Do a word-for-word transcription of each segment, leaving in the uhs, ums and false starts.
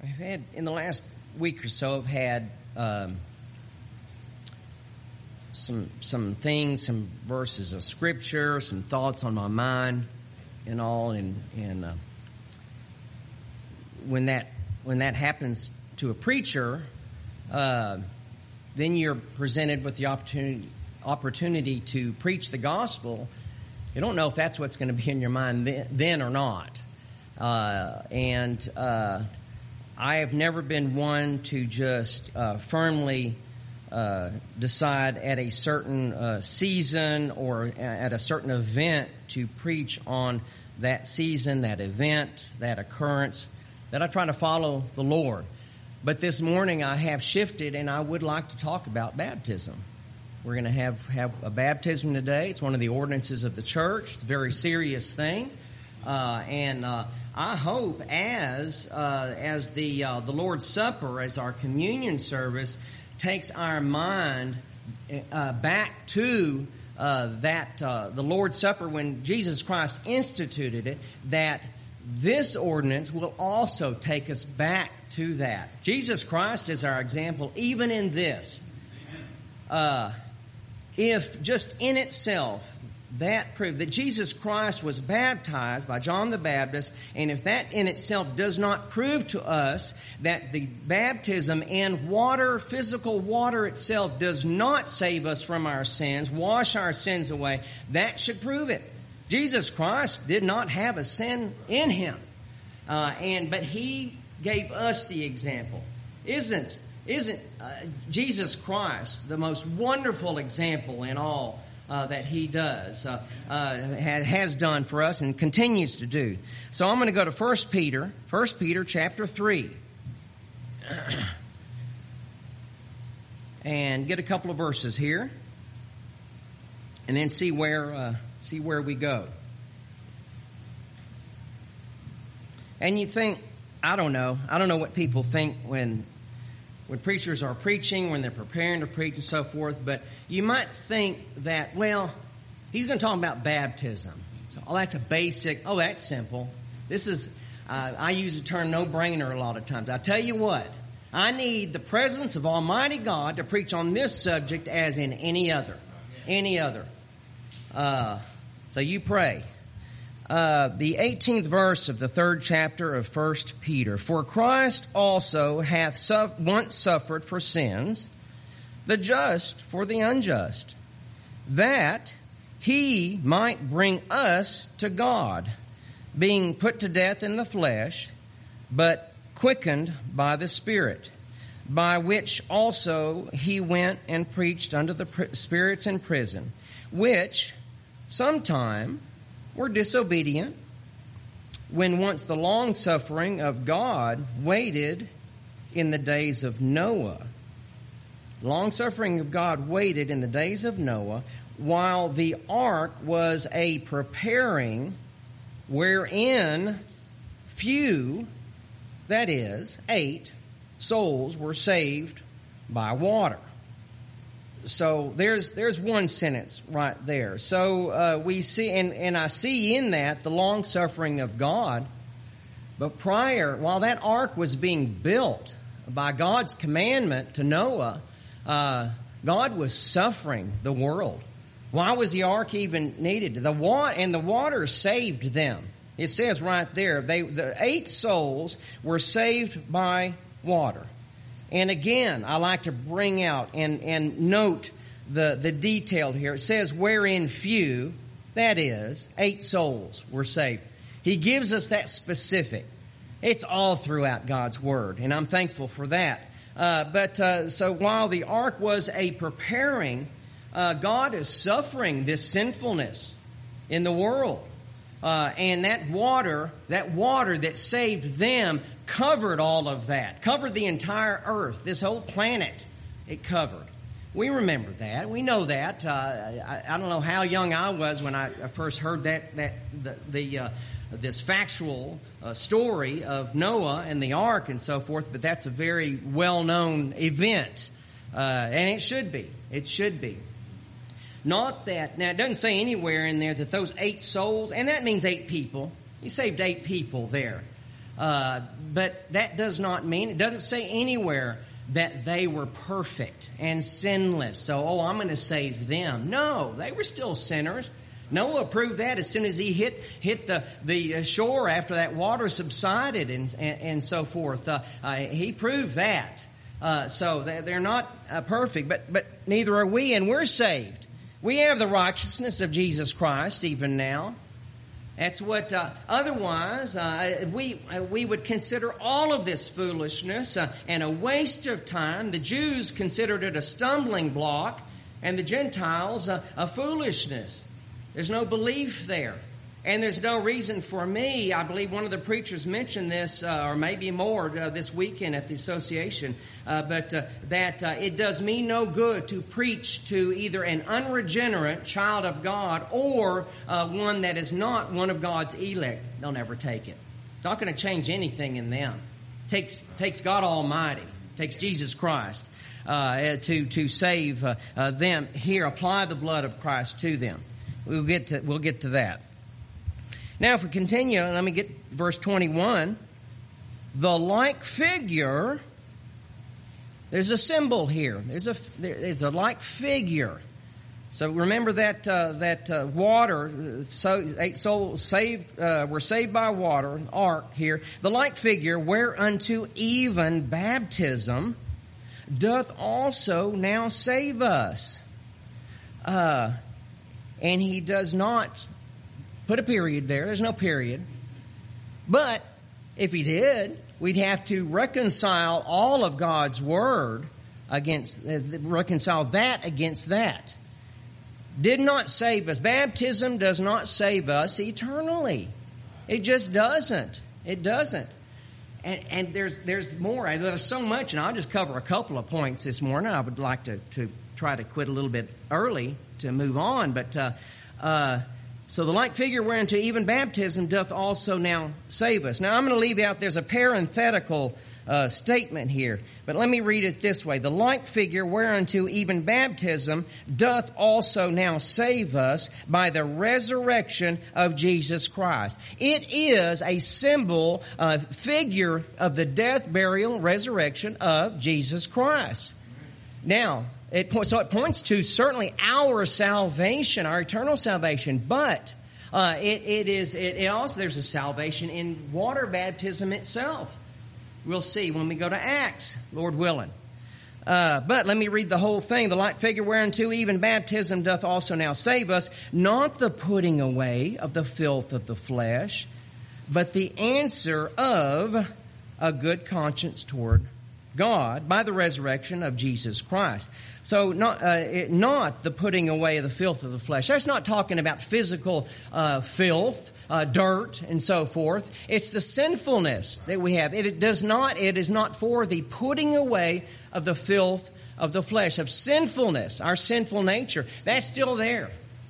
I've had, in the last week or so, I've had um, some some things, some verses of Scripture, some thoughts on my mind and all, and, and uh, when that when that happens to a preacher, uh, then you're presented with the opportunity opportunity to preach the gospel. You don't know if that's what's going to be in your mind then, then or not. Uh, and uh, I have never been one to just uh, firmly uh, decide at a certain uh, season or at a certain event to preach on that season, that event, that occurrence, that I try to follow the Lord. But this morning I have shifted, and I would like to talk about baptism. We're going to have, have a baptism today. It's one of the ordinances of the church. It's a very serious thing. Uh, and uh, I hope as uh, as the uh, the Lord's Supper, as our communion service, takes our mind uh, back to uh, that uh, the Lord's Supper when Jesus Christ instituted it, that this ordinance will also take us back to that. Jesus Christ is our example even in this. Uh, if just in itself that proved that Jesus Christ was baptized by John the Baptist, and if that in itself does not prove to us that the baptism and water, physical water itself, does not save us from our sins, wash our sins away, that should prove it. Jesus Christ did not have a sin in him, uh, and but he gave us the example. Isn't isn't uh, Jesus Christ the most wonderful example in all uh, that he does, uh, uh, has, has done for us and continues to do? So I'm going to go to First Peter, First Peter chapter three, and get a couple of verses here, and then see where uh, see where we go. And you think, I don't know, I don't know what people think when when preachers are preaching, when they're preparing to preach and so forth, but you might think that, well, he's going to talk about baptism. So, oh, that's a basic, oh, that's simple. This is, uh, I use the term no-brainer a lot of times. I tell you what, I need the presence of Almighty God to preach on this subject as in any other. Any other. Uh, so you pray. Uh, the eighteenth verse of the third chapter of First Peter. For Christ also hath su- once suffered for sins, the just for the unjust, that he might bring us to God, being put to death in the flesh, but quickened by the Spirit, by which also he went and preached unto the pr- spirits in prison, which sometime were disobedient, when once the long-suffering of God waited in the days of Noah. Long-suffering of God waited in the days of Noah, while the ark was a preparing, wherein few, that is, eight, souls were saved by water. So there's there's one sentence right there. So uh, we see, and, and I see in that the long suffering of God. But prior, while that ark was being built by God's commandment to Noah, uh, God was suffering the world. Why was the ark even needed? The water and the water saved them. It says right there, they the eight souls were saved by water. And again, I like to bring out and, and note the, the detail here. It says, wherein few, that is, eight souls were saved. He gives us that specific. It's all throughout God's Word, and I'm thankful for that. Uh, but uh, so while the ark was a preparing, uh, God is suffering this sinfulness in the world. Uh, and that water, that water that saved them covered all of that, covered the entire earth, this whole planet, it covered. We remember that. We know that. Uh, I, I don't know how young I was when I first heard that, that the, the uh, this factual uh, story of Noah and the ark and so forth, but that's a very well-known event. Uh, and it should be. It should be. Not that, now it doesn't say anywhere in there that those eight souls, and that means eight people. He saved eight people there. Uh, but that does not mean, it doesn't say anywhere that they were perfect and sinless. So, oh, I'm going to save them. No, they were still sinners. Noah proved that as soon as he hit hit the, the shore after that water subsided and, and, and so forth. Uh, uh, he proved that. Uh, so they're not uh, perfect, but, but neither are we, and we're saved. We have the righteousness of Jesus Christ even now. That's what, uh, otherwise, uh, we uh, we would consider all of this foolishness uh, and a waste of time. The Jews considered it a stumbling block, and the Gentiles uh, a foolishness. There's no belief there. And there's no reason for me, I believe one of the preachers mentioned this, uh, or maybe more, uh, this weekend at the association, uh, but uh, that uh, it does me no good to preach to either an unregenerate child of God or uh, one that is not one of God's elect. They'll never take it. It's not going to change anything in them. It takes, takes God Almighty, it takes Jesus Christ uh, to, to save uh, uh, them. Here, apply the blood of Christ to them. We'll get to, we'll get to that. Now, if we continue, let me get verse twenty-one. The like figure, there's a symbol here. There's a there's a like figure. So remember that uh, that uh, water. So eight souls saved uh, were saved by water. Ark here. The like figure, whereunto even baptism doth also now save us. Uh, and he does not put a period there. There's no period. But if he did, we'd have to reconcile all of God's Word against, uh, reconcile that against that. Did not save us. Baptism does not save us eternally. It just doesn't. It doesn't. And, and there's there's more. There's so much, and I'll just cover a couple of points this morning. I would like to, to try to quit a little bit early to move on, but uh, uh, so the like figure whereunto even baptism doth also now save us. Now I'm going to leave out, there's a parenthetical uh, statement here, but let me read it this way. The like figure whereunto even baptism doth also now save us by the resurrection of Jesus Christ. It is a symbol, uh, figure of the death, burial, resurrection of Jesus Christ. Now, It, so it points to certainly our salvation, our eternal salvation, but uh, it, it is it, it also there's a salvation in water baptism itself. We'll see when we go to Acts, Lord willing. Uh, but let me read the whole thing. The like figure whereunto even baptism doth also now save us, not the putting away of the filth of the flesh, but the answer of a good conscience toward God by the resurrection of Jesus Christ. So not uh, it, not the putting away of the filth of the flesh. That's not talking about physical uh, filth, uh, dirt, and so forth. It's the sinfulness that we have. It, it does not. It is not for the putting away of the filth of the flesh, of sinfulness, our sinful nature. That's still there.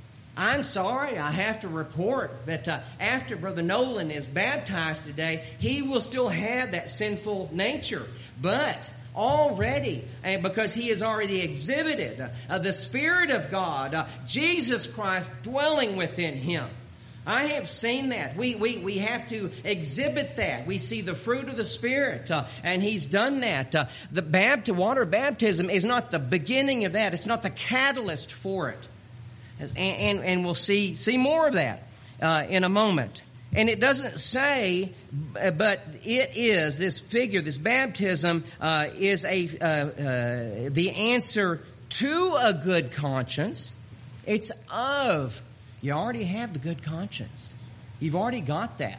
I'm sorry, I have to report that uh, after Brother Nolan is baptized today, he will still have that sinful nature. But already, and because he has already exhibited uh, the Spirit of God, uh, Jesus Christ dwelling within him. I have seen that. We we we have to exhibit that. We see the fruit of the Spirit, uh, and he's done that. Uh, the baptism, water baptism is not the beginning of that. It's not the catalyst for it. And, and, and we'll see see more of that uh, in a moment. And it doesn't say, but it is, this figure, this baptism uh, is a uh, uh, the answer to a good conscience. It's of. You already have the good conscience. You've already got that.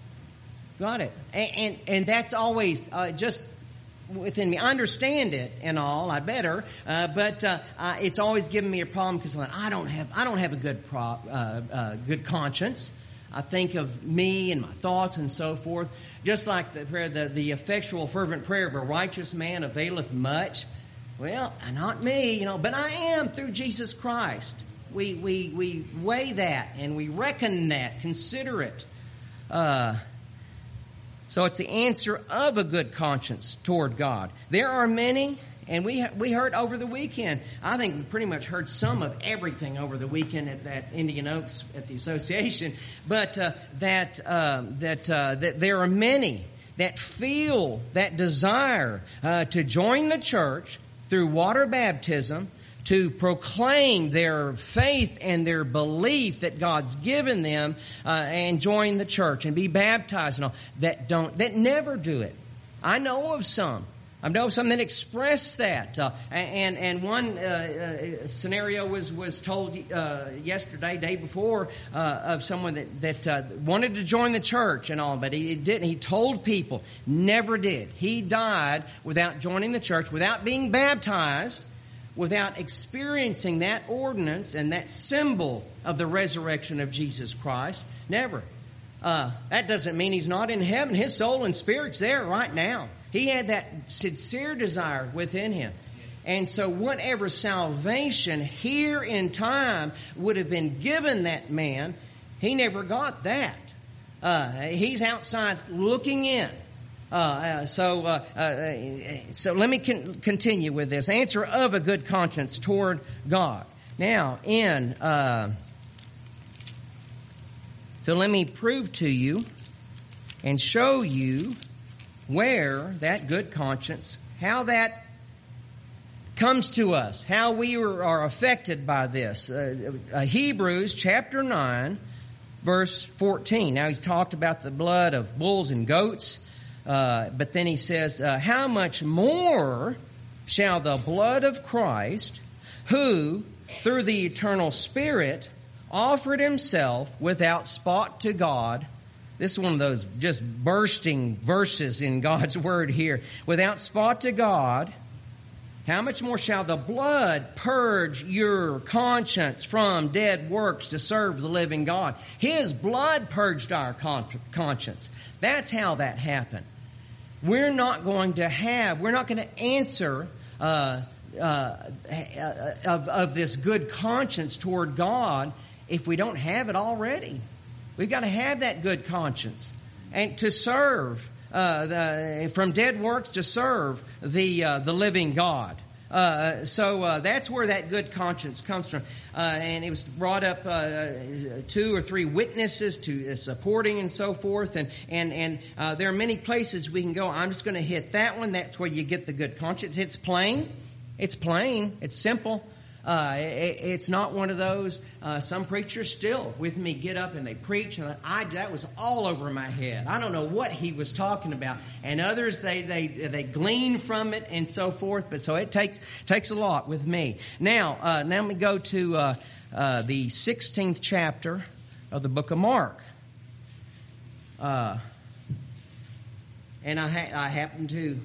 Got it. And and, and that's always uh, just within me. I understand it and all. I better, uh, but uh, uh, it's always given me a problem because I don't have I don't have a good pro, uh, uh, good conscience. I think of me and my thoughts and so forth. Just like the prayer, the, the effectual, fervent prayer of a righteous man availeth much. Well, not me, you know, but I am through Jesus Christ. We we we weigh that and we reckon that, consider it. Uh, so it's the answer of a good conscience toward God. There are many And we we heard over the weekend, I think we pretty much heard some of everything over the weekend at that Indian Oaks at the association, but uh, that, uh, that, uh, that there are many that feel that desire uh, to join the church through water baptism, to proclaim their faith and their belief that God's given them, uh, and join the church and be baptized and all, that don't, that never do it. I know of some. I know of some that express that. Uh, and, and one, uh, uh, scenario was, was told, uh, yesterday, day before, uh, of someone that, that, uh, wanted to join the church and all, but he didn't. He told people, never did. He died without joining the church, without being baptized, without experiencing that ordinance and that symbol of the resurrection of Jesus Christ. Never. Uh, that doesn't mean he's not in heaven. His soul and spirit's there right now. He had that sincere desire within him. And so whatever salvation here in time would have been given that man, he never got that. Uh, he's outside looking in. Uh, uh, so, uh, uh, so let me con- continue with this. Answer of a good conscience toward God. Now, in, uh, so let me prove to you and show you where that good conscience, how that comes to us, how we are, are affected by this. Uh, uh, Hebrews chapter nine, verse fourteen. Now, he's talked about the blood of bulls and goats. Uh, but then he says, uh, how much more shall the blood of Christ, who through the eternal Spirit offered himself without spot to God. This is one of those just bursting verses in God's Word here. Without spot to God, how much more shall the blood purge your conscience from dead works to serve the living God? His blood purged our con- conscience. That's how that happened. We're not going to have, we're not going to answer uh, uh, of, of this good conscience toward God if we don't have it already. We've got to have that good conscience and to serve uh, the, from dead works to serve the uh, the living God. Uh, so uh, that's where that good conscience comes from. Uh, and it was brought up uh, two or three witnesses to uh, supporting and so forth. And and and uh, there are many places we can go. I'm just going to hit that one. That's where you get the good conscience. It's plain. It's plain. It's simple. Uh, it, it's not one of those. Uh, some preachers still with me get up and they preach, and I that was all over my head. I don't know what he was talking about. And others they they they glean from it and so forth. But so it takes takes a lot with me. Now uh, now let me go to uh, uh, the sixteenth chapter of the book of Mark. Uh, and I ha- I happen to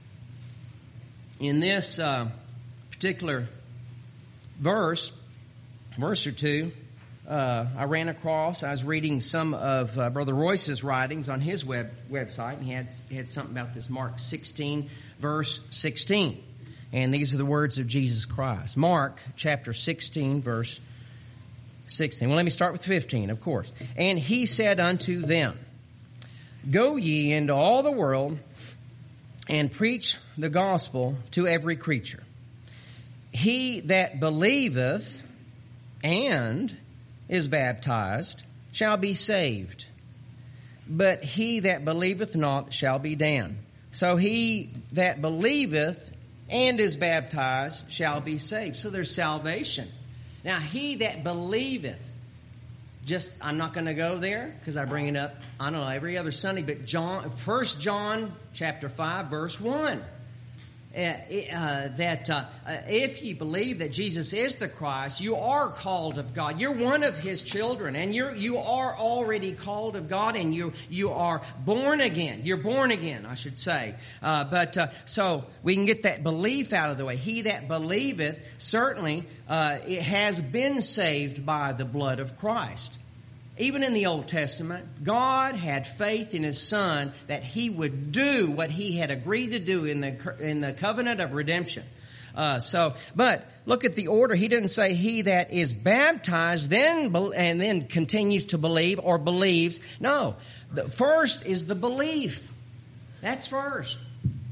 in this uh, particular verse, verse or two, uh, I ran across, I was reading some of uh, Brother Royce's writings on his web website, and he had, he had something about this Mark sixteen, verse sixteen. And these are the words of Jesus Christ. Mark chapter sixteen, verse sixteen. Well, let me start with fifteen, of course. And he said unto them, Go ye into all the world and preach the gospel to every creature. He that believeth and is baptized shall be saved, but he that believeth not shall be damned. So he that believeth and is baptized shall be saved. So there's salvation. Now he that believeth, just, I'm not going to go there because I bring it up, I don't know, every other Sunday, but John, First John chapter five, verse one. Uh, uh, that uh, uh, if you believe that Jesus is the Christ, you are called of God. You're one of His children, and you're you are already called of God, and you you are born again. You're born again, I should say. Uh, but uh, so we can get that belief out of the way. He that believeth certainly uh, it has been saved by the blood of Christ. Even in the Old Testament, God had faith in His Son that He would do what He had agreed to do in the in the covenant of redemption. Uh, so, but look at the order. He didn't say he that is baptized then and then continues to believe or believes. No, the first is the belief. That's first.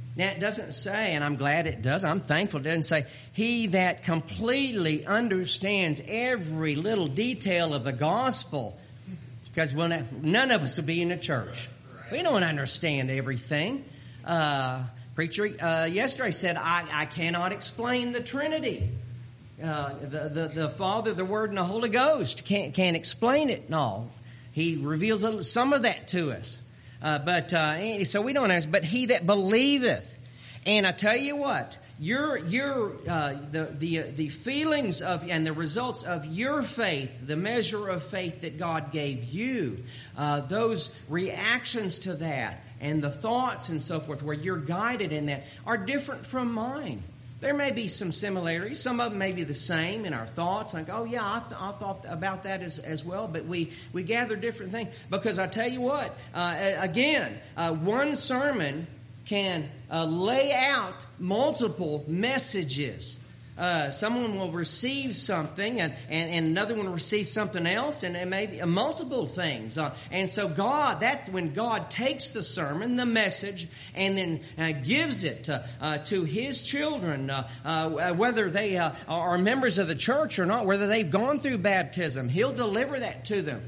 Now, it doesn't say, and I'm glad it does, I'm thankful it doesn't say, he that completely understands every little detail of the gospel. Because we'll not, none of us will be in the church. We don't understand everything. Uh, preacher uh, yesterday said, I, I cannot explain the Trinity. Uh, the, the, the Father, the Word, and the Holy Ghost can't, can't explain it. No. He reveals a, some of that to us. Uh, but uh, so we don't understand. But he that believeth, and I tell you what, your your uh, the the the feelings of and the results of your faith, the measure of faith that God gave you, uh, those reactions to that, and the thoughts and so forth, where you're guided in that, are different from mine. There may be some similarities. Some of them may be the same in our thoughts. Like, oh yeah, I, th- I thought about that as, as well. But we, we gather different things. Because I tell you what, uh, again, uh, one sermon can uh, lay out multiple messages. Uh, someone will receive something, and, and, and another one will receive something else, and it may be uh, multiple things. Uh, and so God, that's when God takes the sermon, the message, and then uh, gives it to, uh, to His children, uh, uh, whether they uh, are members of the church or not, whether they've gone through baptism. He'll deliver that to them.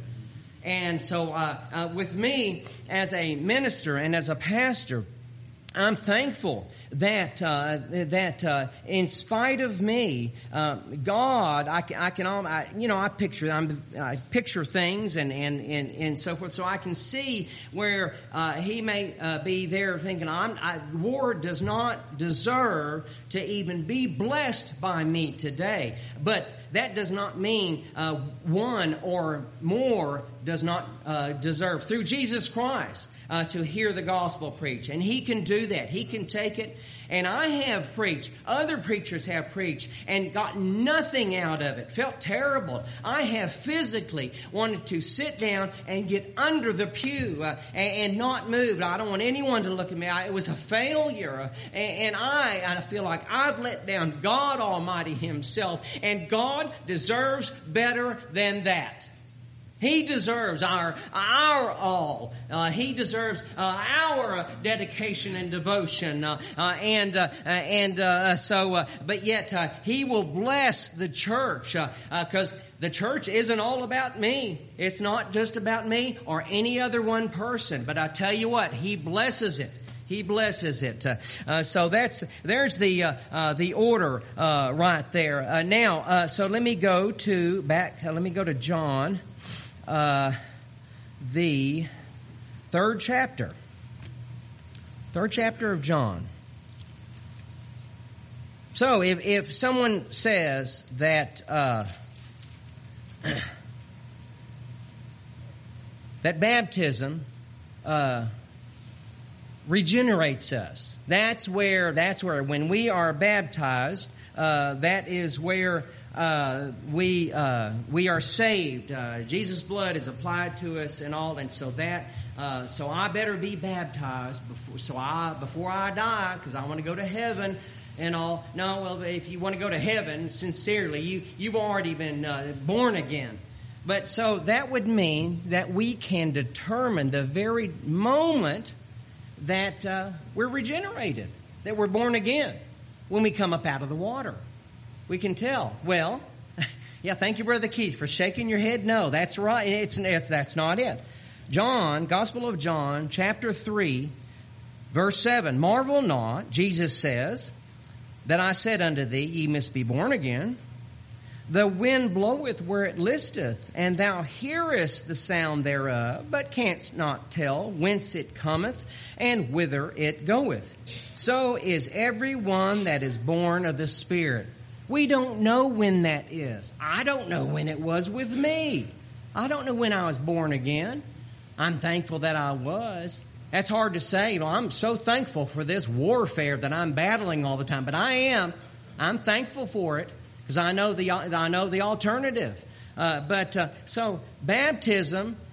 And so uh, uh, with me as a minister and as a pastor, I'm thankful that uh, that uh, in spite of me, uh, God, I can, I can, I, you know, I picture, I'm, I picture things and, and, and, and so forth, so I can see where uh, He may uh, be there thinking, I'm, I, Ward does not deserve to even be blessed by me today. But that does not mean uh, one or more does not uh, deserve through Jesus Christ. Uh, to hear the gospel preached. And He can do that. He can take it. And I have preached. Other preachers have preached and got nothing out of it. Felt terrible. I have physically wanted to sit down and get under the pew uh, and, and not move. I don't want anyone to look at me. I, it was a failure. Uh, and, and I, I feel like I've let down God Almighty Himself. And God deserves better than that. He deserves our our all. Uh, he deserves uh, our dedication and devotion, uh, uh, and uh, and uh, so. Uh, but yet uh, He will bless the church because uh, uh, the church isn't all about me. It's not just about me or any other one person. But I tell you what, He blesses it. He blesses it. Uh, uh, so that's there's the uh, uh, the order uh, right there. Uh, now, uh, so let me go to back. Uh, let me go to John. Uh, the third chapter. Third chapter of John. So if, if someone says that, uh, that baptism, uh, regenerates us, that's where, that's where, when we are baptized, uh, that is where Uh, we uh, we are saved. Uh, Jesus' blood is applied to us and all, and so that uh, so I better be baptized before so I before I die because I want to go to heaven and all. No, well, if you want to go to heaven sincerely, you you've already been uh, born again. But so that would mean that we can determine the very moment that uh, we're regenerated, that we're born again when we come up out of the water. We can tell. Well, yeah, thank you, Brother Keith, for shaking your head. No, that's right. It's, it's that's not it. John, Gospel of John, chapter three, verse seven. Marvel not, Jesus says, that I said unto thee, ye must be born again. The wind bloweth where it listeth, and thou hearest the sound thereof, but canst not tell whence it cometh and whither it goeth. So is every one that is born of the Spirit. We don't know when that is. I don't know when it was with me. I don't know when I was born again. I'm thankful that I was. That's hard to say. You know, I'm so thankful for this warfare that I'm battling all the time. But I am. I'm thankful for it because I know the I know the alternative. Uh, but uh, so baptism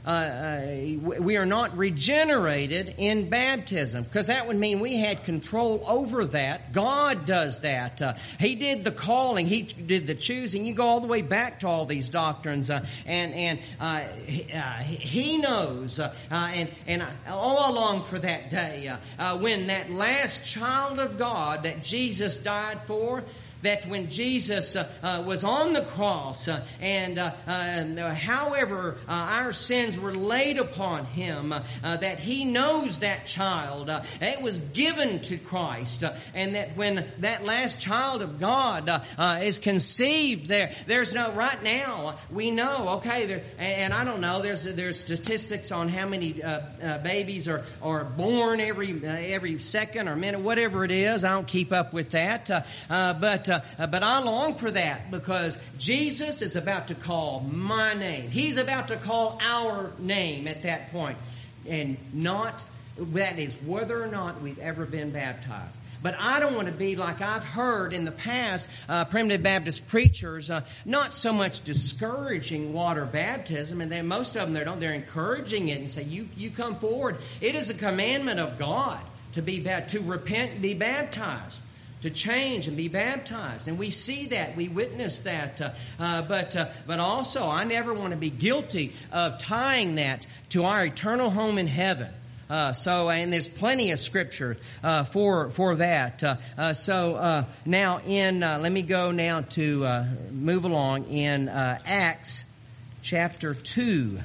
uh, we are not regenerated in baptism, because that would mean we had control over that. God does that. Uh, he did the calling. He did the choosing. You go all the way back to all these doctrines, uh, and and uh, uh, He knows, uh, uh, and and all along for that day uh, uh, when that last child of God that Jesus died for. That when Jesus uh, uh, was on the cross uh, and uh, uh, however uh, our sins were laid upon Him, uh, uh, that He knows that child. Uh, it was given to Christ. Uh, and that when that last child of God uh, uh, is conceived, there, there's no, right now, uh, we know, okay, there, and, and I don't know, there's there's statistics on how many uh, uh, babies are, are born every, uh, every second or minute, whatever it is. I don't keep up with that. Uh, uh, but Uh, but I long for that, because Jesus is about to call my name. He's about to call our name at that point. And not, that is whether or not we've ever been baptized. But I don't want to be like I've heard in the past, uh, primitive Baptist preachers, uh, not so much discouraging water baptism, and then most of them, they don't, they're encouraging it and say, you, you come forward. It is a commandment of God to be, to repent and be baptized. To change and be baptized. And we see that. We witness that. Uh, uh, but uh, but also, I never want to be guilty of tying that to our eternal home in heaven. Uh, so, and there's plenty of scripture uh, for for that. Uh, uh, so uh, now in, uh, let me go now to uh, move along in uh, Acts chapter two.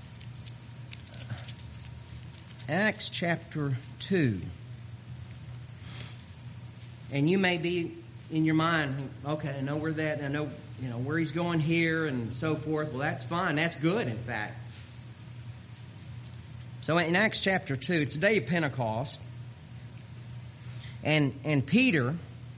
Acts chapter two. And you may be in your mind, okay, I know where that, I know, you know, where he's going here and so forth. Well, that's fine. That's good, in fact. So in Acts chapter two, it's the day of Pentecost. And and Peter,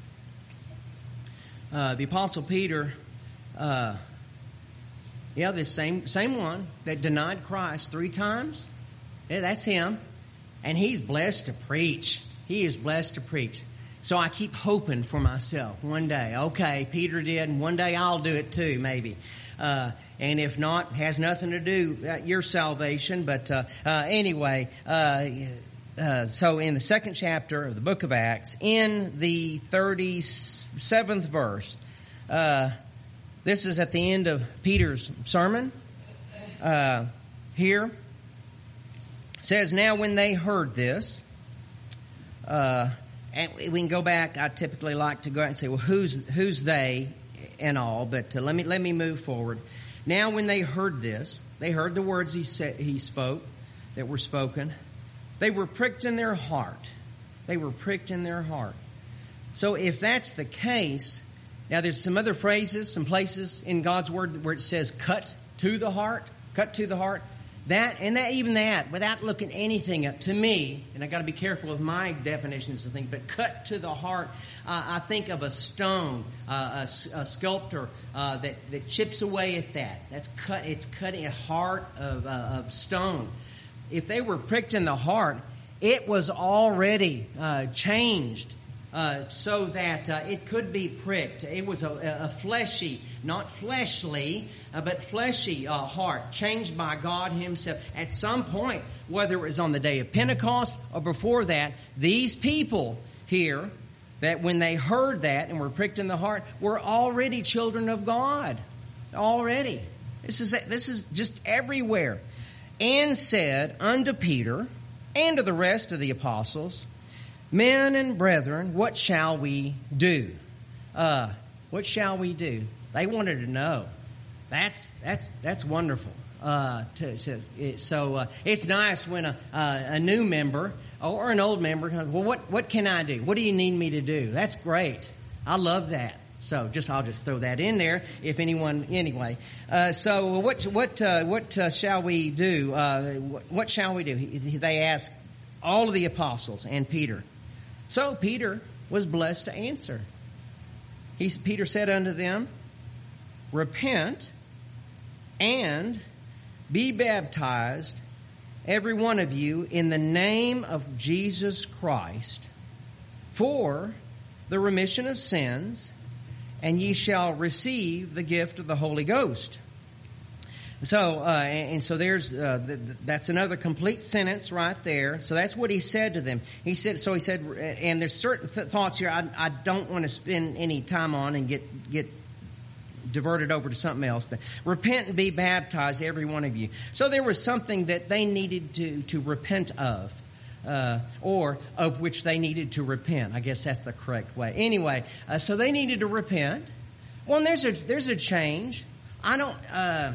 uh, the Apostle Peter, uh, yeah, this same same one that denied Christ three times. Yeah, that's him. And he's blessed to preach. He is blessed to preach. So I keep hoping for myself one day. Okay, Peter did, and one day I'll do it too, maybe. Uh, and if not, it has nothing to do with your salvation. But uh, uh, anyway, uh, uh, so in the second chapter of the book of Acts, in the thirty-seventh verse, uh, this is at the end of Peter's sermon. Uh, here it says, "Now when they heard this." Uh, And we can go back. I typically like to go out and say, well, who's who's they and all. But uh, let me let me move forward. Now when they heard this, they heard the words he said, he spoke, that were spoken. They were pricked in their heart. They were pricked in their heart. So if that's the case, now there's some other phrases, some places in God's Word where it says cut to the heart, cut to the heart. That, and that, even that, without looking anything up, to me, and I got to be careful with my definitions of things, but cut to the heart, uh, I think of a stone, uh, a, a sculptor uh, that, that chips away at that. That's cut, it's cutting a heart of, uh, of stone. If they were pricked in the heart, it was already uh, changed. Uh, so that uh, it could be pricked. It was a, a fleshy, not fleshly, uh, but fleshy uh, heart, changed by God Himself. At some point, whether it was on the day of Pentecost or before that, these people here, that when they heard that and were pricked in the heart, were already children of God. Already. This is this is just everywhere. And said unto Peter and to the rest of the apostles, Men and brethren, what shall we do? Uh, what shall we do? They wanted to know. That's that's that's wonderful. Uh, to, to, it, so uh, it's nice when a uh, a new member or an old member comes. Well, what what can I do? What do you need me to do? That's great. I love that. So just I'll just throw that in there. If anyone anyway. Uh, so what what uh, what uh, shall we do? Uh, what shall we do? They asked all of the apostles and Peter. So Peter was blessed to answer. He, Peter said unto them, Repent and be baptized, every one of you, in the name of Jesus Christ, for the remission of sins, and ye shall receive the gift of the Holy Ghost. So, uh, and, and so there's, uh, th- that's another complete sentence right there. So that's what he said to them. He said, so he said, and there's certain th- thoughts here I, I don't want to spend any time on and get, get diverted over to something else, but repent and be baptized, every one of you. So there was something that they needed to, to repent of. Uh, or of which they needed to repent. I guess that's the correct way. Anyway, uh, so they needed to repent. Well, and there's a, there's a change. I don't, uh,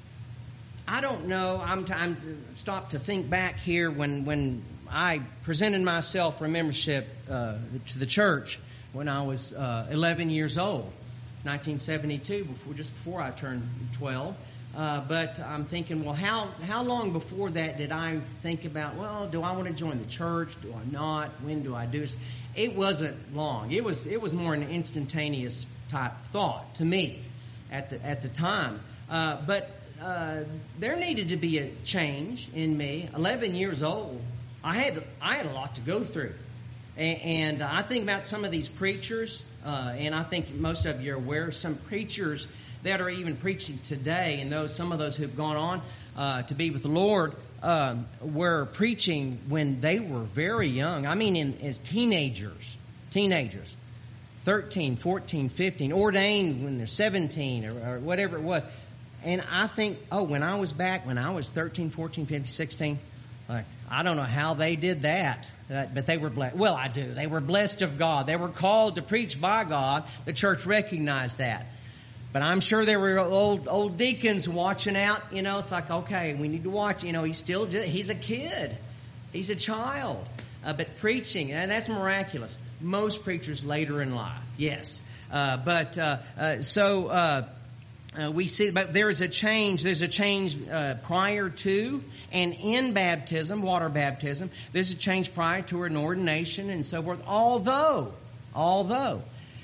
I don't know. I'm, t- I'm stopped to think back here when, when I presented myself for membership uh, to the church when I was uh, eleven years old, nineteen seventy-two, before just before I turned twelve. Uh, but I'm thinking, well, how how long before that did I think about, well, do I want to join the church? Do I not? When do I do this? It wasn't long. It was it was more an instantaneous type thought to me at the at the time. Uh, but uh, there needed to be a change in me. eleven years old, I had I had a lot to go through, and, and I think about some of these preachers, uh, and I think most of you are aware of some preachers that are even preaching today, and those some of those who've gone on uh, to be with the Lord um, were preaching when they were very young. I mean, in, as teenagers, teenagers, thirteen, fourteen, fifteen, ordained when they're seventeen or, or whatever it was. And I think, oh, when I was back, when I was thirteen, fourteen, fifteen, sixteen, like, I don't know how they did that, uh, but they were blessed. Well, I do. They were blessed of God. They were called to preach by God. The church recognized that. But I'm sure there were old old deacons watching out. You know, it's like, okay, we need to watch. You know, he's still just, he's a kid, he's a child, uh, but preaching, and that's miraculous. Most preachers later in life, yes, uh, but uh, uh, so uh, uh, we see. But there is a change. There's a change uh, prior to and in baptism, water baptism. There's a change prior to an ordination and so forth. Although, although.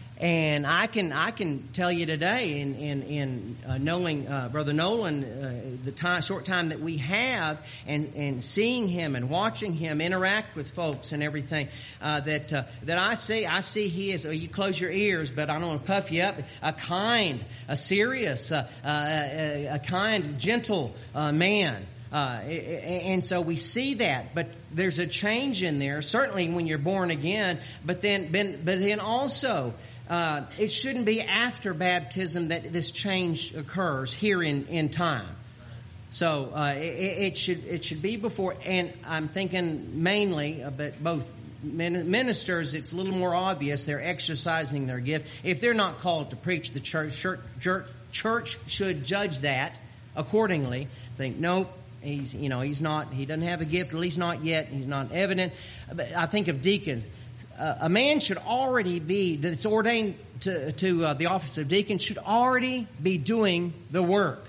And I can I can tell you today, in in, in uh, knowing uh, Brother Nolan, uh, the time, short time that we have, and, and seeing him and watching him interact with folks and everything, uh, that uh, that I see I see he is. Oh, you close your ears, but I don't want to puff you up. A kind, a serious, uh, uh, a, a kind, gentle uh, man. Uh, and so we see that, but there's a change in there. Certainly when you're born again, but then but then also. Uh, it shouldn't be after baptism that this change occurs here in, in time. So uh, it, it should it should be before. And I'm thinking mainly about both ministers. It's a little more obvious they're exercising their gift. If they're not called to preach, the church church, church should judge that accordingly. Think nope. He's you know he's not he doesn't have a gift, at least not yet. He's not evident. But I think of deacons. Uh, a man should already be, that's ordained to, to uh, the office of deacon, should already be doing the work.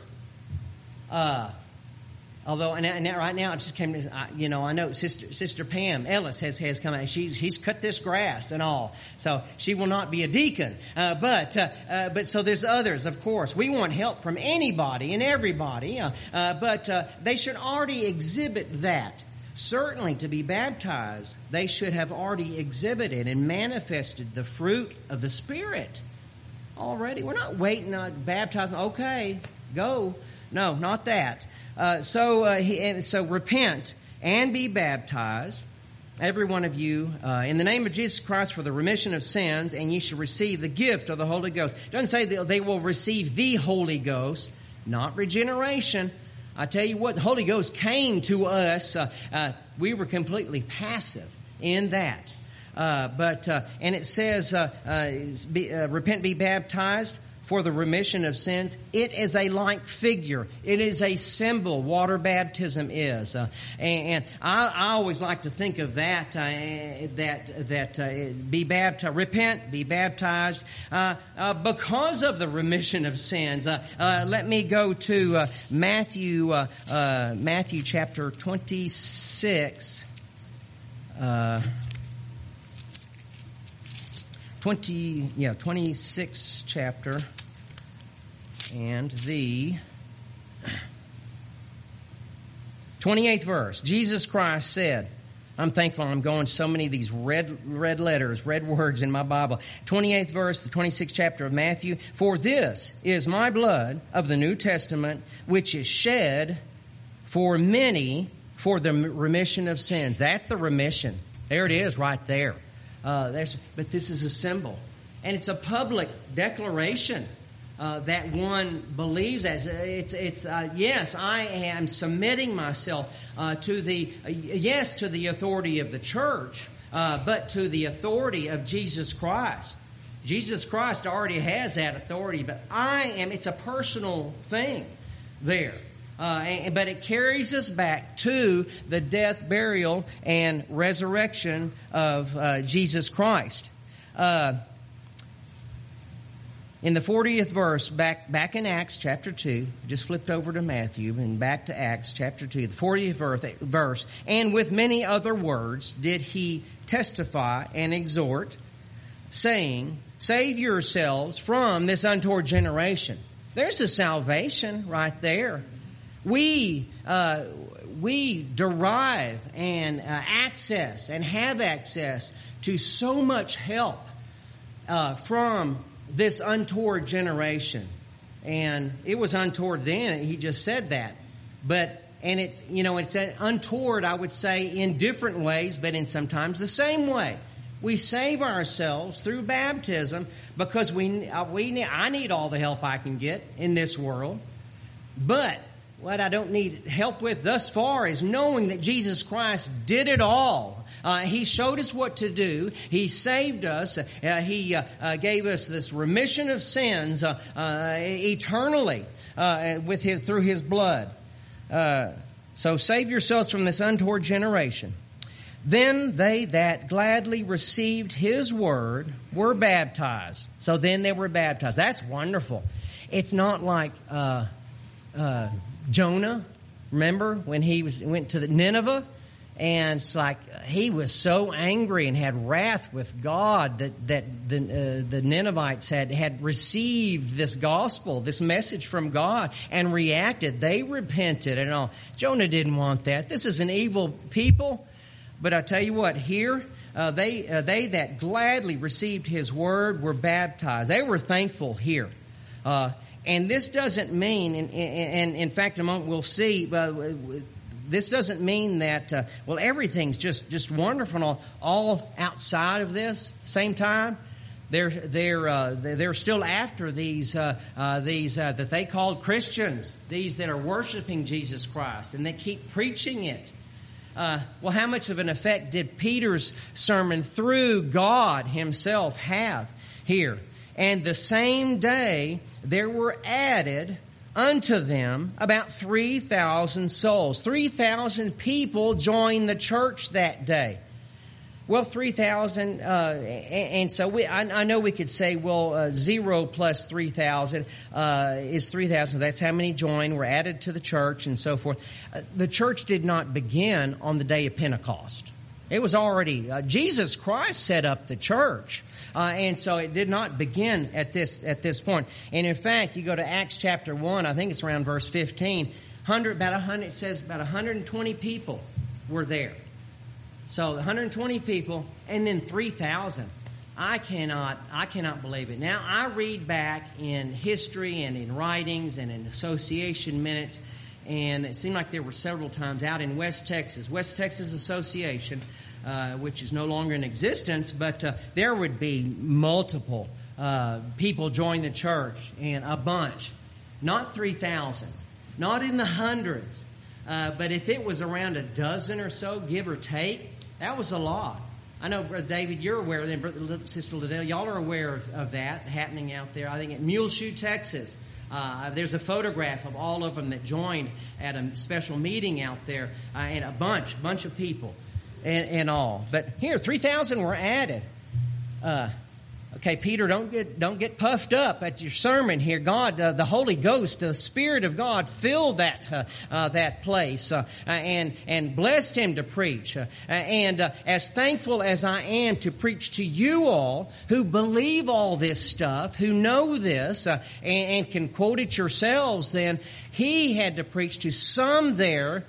Uh, although, and, and right now, it just came to, uh, you know, I know Sister Sister Pam Ellis has, has come out. She's, she's cut this grass and all. So she will not be a deacon. Uh, but, uh, uh, but so there's others, of course. We want help from anybody and everybody. Uh, uh, but uh, they should already exhibit that. Certainly, to be baptized, they should have already exhibited and manifested the fruit of the Spirit already. We're not waiting on baptism. Okay, go. No, not that. Uh, so, uh, he, so repent and be baptized, every one of you, uh, in the name of Jesus Christ for the remission of sins, and ye shall receive the gift of the Holy Ghost. It doesn't say that they will receive the Holy Ghost, not regeneration. I tell you what, the Holy Ghost came to us. Uh, uh, we were completely passive in that. Uh, but uh, and it says, uh, uh, be, uh, repent, be baptized for the remission of sins. It is a like figure. It is a symbol. Water baptism is, uh, and, and I, I always like to think of that. Uh, that that uh, be baptized, repent, be baptized uh, uh, because of the remission of sins. Uh, uh, let me go to uh, Matthew, uh, uh, Matthew chapter twenty-six. Uh, Twenty, yeah, twenty-sixth chapter, and the twenty-eighth verse. Jesus Christ said, I'm thankful I'm going so many of these red red letters, red words in my Bible. twenty-eighth verse, the twenty-sixth chapter of Matthew. For this is my blood of the New Testament, which is shed for many for the remission of sins. That's the remission. There it is right there. Uh, there's, but this is a symbol. And it's a public declaration uh, that one believes as. It's, it's uh, yes, I am submitting myself uh, to the, uh, yes, to the authority of the church, uh, but to the authority of Jesus Christ. Jesus Christ already has that authority, but I am, it's a personal thing there. Uh, and, but it carries us back to the death, burial, and resurrection of uh, Jesus Christ. Uh, in the fortieth verse, back back in Acts chapter two, just flipped over to Matthew and back to Acts chapter two, the fortieth verse, and with many other words did he testify and exhort, saying, save yourselves from this untoward generation. There's a salvation right there. We uh, we derive and uh, access and have access to so much help uh, from this untoward generation, and it was untoward then. He just said that, but and it's you know it's untoward. I would say in different ways, but in sometimes the same way. We save ourselves through baptism because we uh, we need, I need all the help I can get in this world, but what I don't need help with thus far is knowing that Jesus Christ did it all. Uh, he showed us what to do. He saved us. Uh, he uh, uh, gave us this remission of sins uh, uh, eternally uh, with his, through His blood. Uh, so save yourselves from this untoward generation. Then they that gladly received His word were baptized. So then they were baptized. That's wonderful. It's not like Uh, uh, Jonah, remember when he was went to the Nineveh, and it's like he was so angry and had wrath with God that that the uh, the Ninevites had had received this gospel, this message from God, and reacted. They repented and all. Jonah didn't want that. This is an evil people, but I tell you what, here uh, they uh, they that gladly received His word were baptized. They were thankful here. Uh, And this doesn't mean, and, and in fact, a moment we'll see, uh, this doesn't mean that, uh, well, everything's just, just wonderful all, all outside of this. Same time, they're they're uh, they're still after these uh, uh, these uh, that they called Christians, these that are worshiping Jesus Christ, and they keep preaching it. Uh, well, how much of an effect did Peter's sermon through God Himself have here? And the same day there were added unto them about three thousand souls. three thousand people joined the church that day. Well, three thousand, uh, and so we, I, I know we could say, well, uh, zero plus three thousand uh, is three thousand. That's how many joined, were added to the church and so forth. Uh, the church did not begin on the day of Pentecost. It was already, uh, Jesus Christ set up the church. Uh, and so it did not begin at this at this point. And in fact, you go to Acts chapter one, I think it's around verse fifteen, hundred, about one hundred, it says about one hundred twenty people were there. So one hundred twenty people, and then three thousand. I cannot, I cannot believe it. Now, I read back in history and in writings and in association minutes, and it seemed like there were several times out in West Texas, West Texas Association, Uh, which is no longer in existence, but uh, there would be multiple uh, people join the church, and a bunch. Not three thousand, not in the hundreds, uh, but if it was around a dozen or so, give or take, that was a lot. I know, Brother David, you're aware of that. Brother, Sister Liddell, y'all are aware of, of that happening out there. I think at Muleshoe, Texas. Uh, there's a photograph of all of them that joined at a special meeting out there, uh, and a bunch, bunch of people. And, and all, but here three thousand were added. Uh, okay, Peter, don't get don't get puffed up at your sermon here. God, uh, the Holy Ghost, the Spirit of God, filled that uh, uh, that place uh, and and blessed him to preach. Uh, and uh, as thankful as I am to preach to you all who believe all this stuff, who know this, uh, and, and can quote it yourselves, then he had to preach to some there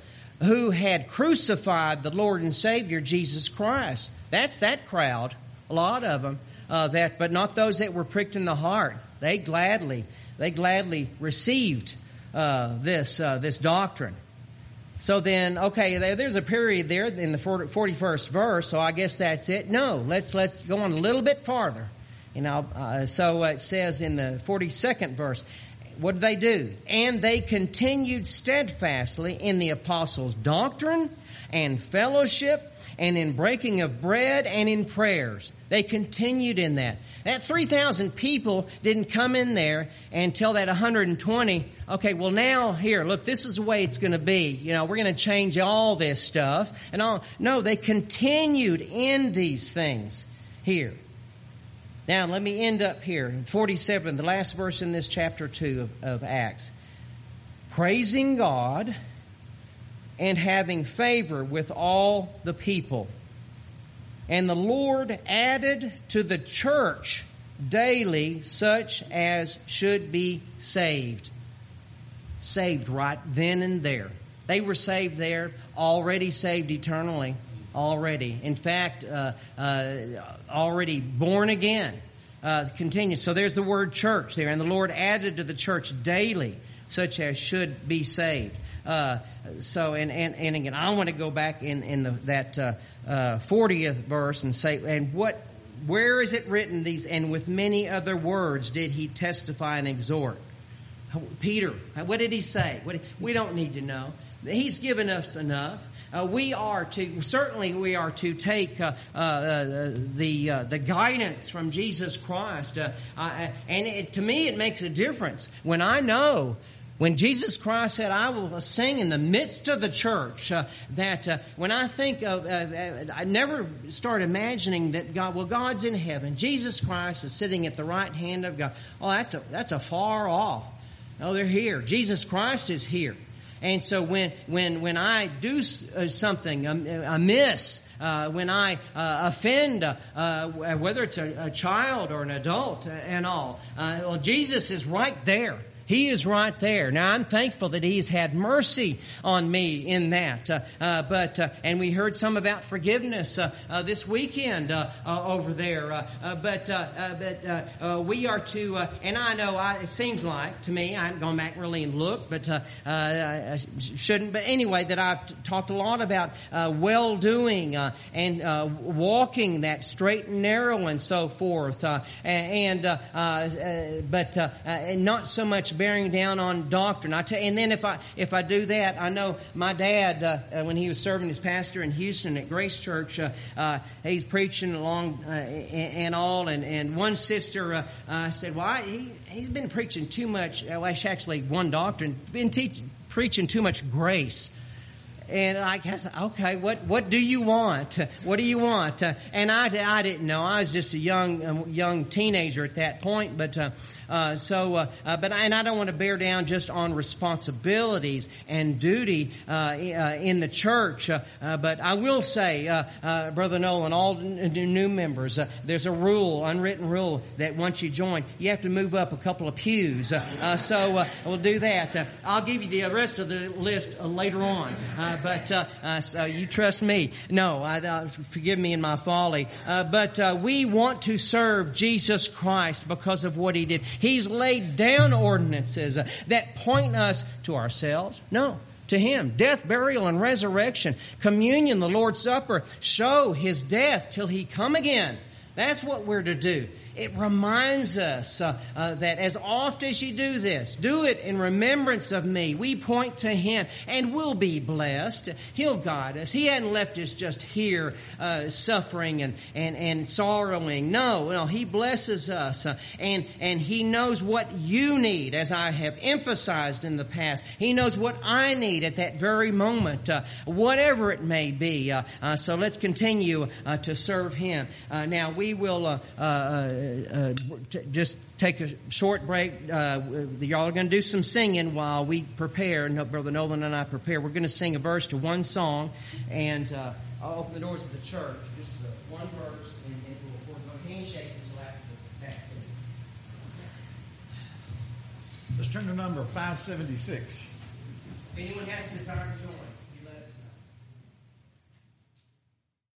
who had crucified the Lord and Savior, Jesus Christ. That's that crowd, a lot of them, uh, that, but not those that were pricked in the heart. They gladly, they gladly received uh, this uh, this doctrine. So then, okay, there's a period there in the forty-first verse, so I guess that's it. No, let's let's go on a little bit farther. You know, uh, so it says in the forty-second verse, what did they do? And they continued steadfastly in the apostles' doctrine and fellowship and in breaking of bread and in prayers. They continued in that. That three thousand people didn't come in there until that one hundred twenty. Okay, well now, here, look, this is the way it's going to be. You know, we're going to change all this stuff. And all. No, they continued in these things here. Now, let me end up here in forty-seven, the last verse in this chapter two of, of Acts. Praising God and having favor with all the people. And the Lord added to the church daily such as should be saved. Saved right then and there. They were saved there, already saved eternally. Already. In fact, uh, uh, already born again. Uh, continue. So there's the word church there. And the Lord added to the church daily such as should be saved. Uh, so, and, and, and again, I want to go back in, in the, that uh, uh, fortieth verse and say, and what, where is it written these, and with many other words did he testify and exhort? Peter, what did he say? What, we don't need to know. He's given us enough. Uh, we are to, certainly we are to take uh, uh, the uh, the guidance from Jesus Christ. Uh, uh, and it, to me, it makes a difference when I know, when Jesus Christ said, I will sing in the midst of the church, uh, that uh, when I think of, uh, I never start imagining that God, well, God's in heaven. Jesus Christ is sitting at the right hand of God. Oh, that's a, that's a far off. No, they're here. Jesus Christ is here. And so when when when I do something amiss, uh, when I uh, offend, uh, uh, whether it's a, a child or an adult and all, uh, well, Jesus is right there. He is right there. Now, I'm thankful that He's had mercy on me in that. Uh, uh, but uh, and we heard some about forgiveness uh, uh, this weekend uh, uh, over there. Uh, uh, but uh, uh, but uh, uh, we are to, uh, and I know I, it seems like to me, I haven't gone back really and looked, but uh, uh, I shouldn't. But anyway, that I've t- talked a lot about uh, well-doing uh, and uh, walking that straight and narrow and so forth. Uh, and uh, uh, but uh, uh, not so much bearing down on doctrine. I tell, and then if I if I do that, I know my dad uh, when he was serving as pastor in Houston at Grace Church, uh, uh, he's preaching along uh, and, and all, and, and one sister uh, uh, said, "Well, I, he he's been preaching too much." Well, actually, one doctrine been teaching preaching too much grace. And I guess, okay, what, what do you want? What do you want? Uh, and I, I didn't know. I was just a young, um, young teenager at that point. But, uh, uh, so, uh, uh, but I, and I don't want to bear down just on responsibilities and duty, uh, uh in the church. Uh, uh, but I will say, uh, uh, Brother Nolan, all new members, uh, there's a rule, unwritten rule, that once you join, you have to move up a couple of pews. Uh, uh, so, uh, we'll do that. Uh, I'll give you the rest of the list uh, later on. Uh, But uh, uh, so you trust me. No, I, uh, forgive me in my folly. Uh, but uh, we want to serve Jesus Christ because of what He did. He's laid down ordinances uh, that point us to ourselves. No, to Him. Death, burial, and resurrection. Communion, the Lord's Supper, show His death till He come again. That's what we're to do. It reminds us uh, uh, that as oft as you do this, do it in remembrance of me. We point to Him and we'll be blessed. He'll guide us. He hadn't left us just here uh, suffering and, and, and sorrowing. No, no, He blesses us uh, and, and He knows what you need, as I have emphasized in the past. He knows what I need at that very moment, uh, whatever it may be. Uh, uh, so let's continue uh, to serve Him. Uh, now, we will... Uh, uh, Uh, t- just take a short break. Uh, y'all are going to do some singing while we prepare. No, Brother Nolan and I prepare. We're going to sing a verse to one song, and uh, I'll open the doors of the church. Just uh, one verse, and, and we'll, we'll go handshake this last baptism. Let's turn to number five seventy-six. If anyone has a desire to